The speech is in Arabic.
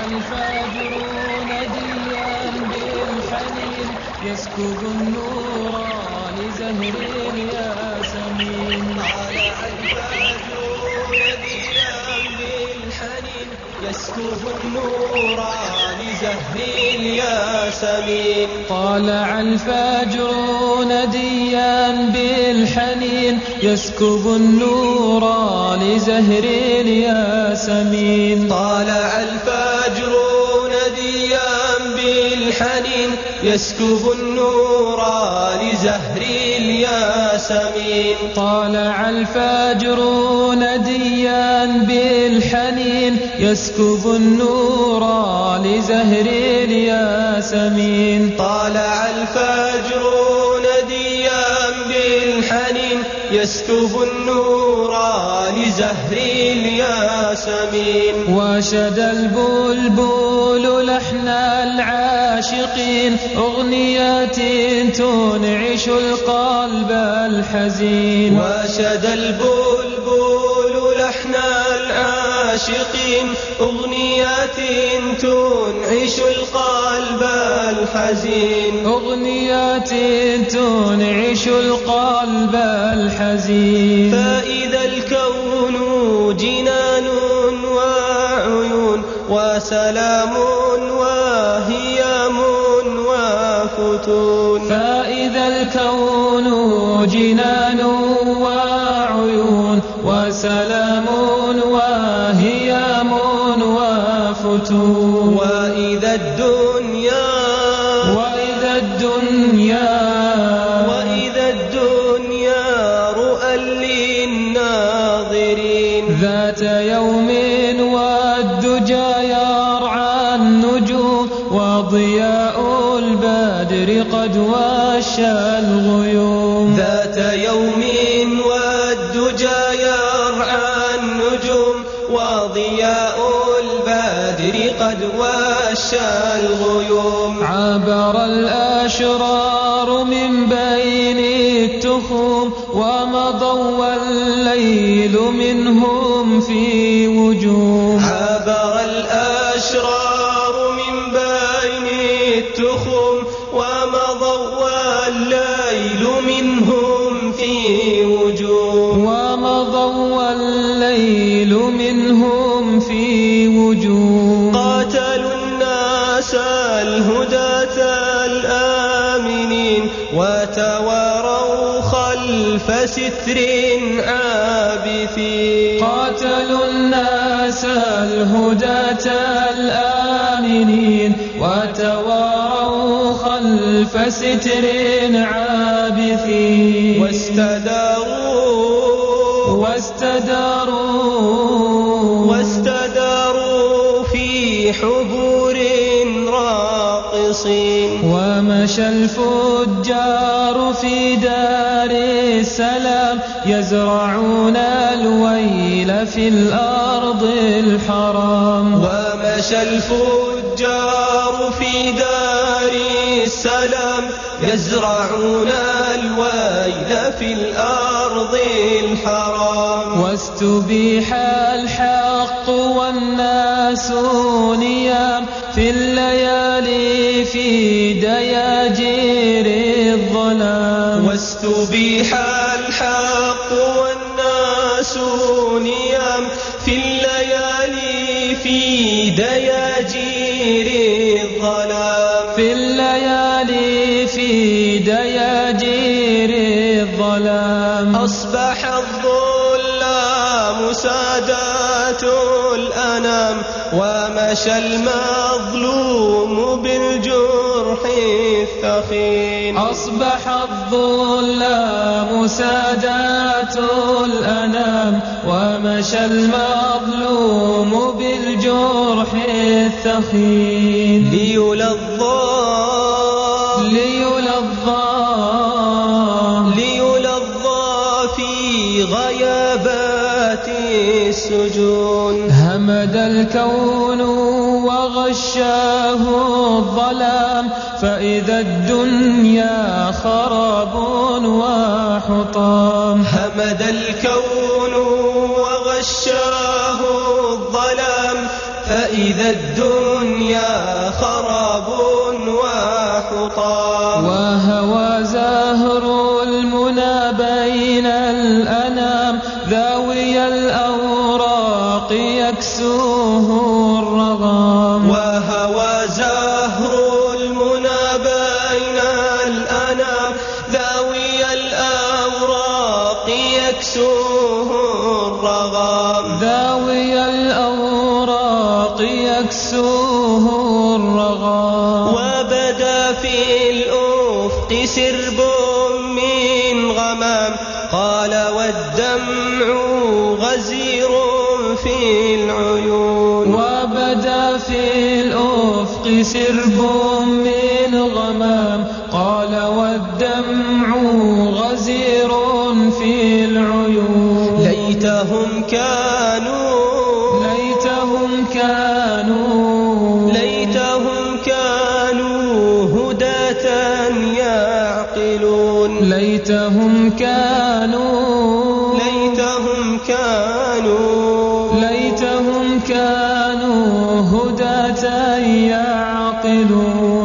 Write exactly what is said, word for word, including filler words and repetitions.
الفجر نديا بالحنين يسكب النوران زهر الياسمين. طالع الفجر نديا بالحنين يسكب النوران زهر الياسمين. طالع الفجر نديا بالحنين يسكب النوران زهر الياسمين. طالع الفجر نديا بالحنين يسكب النوران زهر الياسمين. طالع الفجر نديا بالحنين يسكب النوران زهر الياسمين. طالع الفجر نديا بالحنين يسكب النوران زهر الياسمين. وشد البلبل لحن العاشقين أغنيات تنعش القلب الحزين. وشد البلبل لحن العاشقين أغنيات تنعش القلب الحزين. أغنيات تنعش القلب الحزين. فإذا الكون جنان وعيون وسلام وهيام وفتون. فإذا الكون جنان وعيون وسلام وهيام وفتون. وإذا الدنيا وإذا الدنيا وإذا الدنيا رؤى للناظرين. ذات يوم والدجى يرعى النجوم وضياء البدر قد وشى الغيوم. ذات يوم والدجى يرعى النجوم وضياء البدر قد وشى الغيوم. عبر الأشرار من بين التخوم ومضوا والليل منهم في وجوم. عبر الأشرار من بين التخوم ومضوا والليل منهم في وجوم. ومضوا والليل منهم في وجوم. قاتلوا الناس الهداة الآمنين وتواروا خلف ستر عابثين. قاتلوا الناس الهداة الآمنين وتواروا خلف ستر عابثين. واستداروا واستداروا واستداروا في حبور راقصين. ومشى الفجار في دار السلام يزرعون الويل في الأرض الحرام. ومشى الفجار في دار السلام يزرعون الويل في الأرض الحرام. واستبيح الحق والناس نيام في الليالي في دياجير الظلام. واستبيح الحق والناس نيام في الليالي في دياجير الظلام. في الليالي في دياجير الظلام. أصبح الظلام سادات الأنام ومشى المظلوم بالجرح الثخين. أصبح الظلام سادات الأنام ومشى المظلوم بالجرح الثخين. ليلظى ليلظى ليلظى في غيابات السجون. همد الكون وغشاه الظلام فإذا الدنيا خراب وحطام. همد الكون وغشاه الظلام فإذا فإذا الدنيا خراب وحطام. وهوى زهر المنى بين الأنام ذاوي الأوراق يكسوه الرغام. وهوى زهر المنى بين الأنام ذاوي الأوراق يكسوه الرغام. ذاوي الأوراق يكسوه الرغام. وبدا في الأفق سرب من غمام قال والدمع غزير في العيون. وبدا في الأفق سرب من غمام قال والدمع غزير في العيون. ليتهم كانوا ليتهم كانوا ليتهم كانوا هداة يعقلون. ليتهم كانوا ليتهم كانوا ليتهم كانوا هداة يعقلون.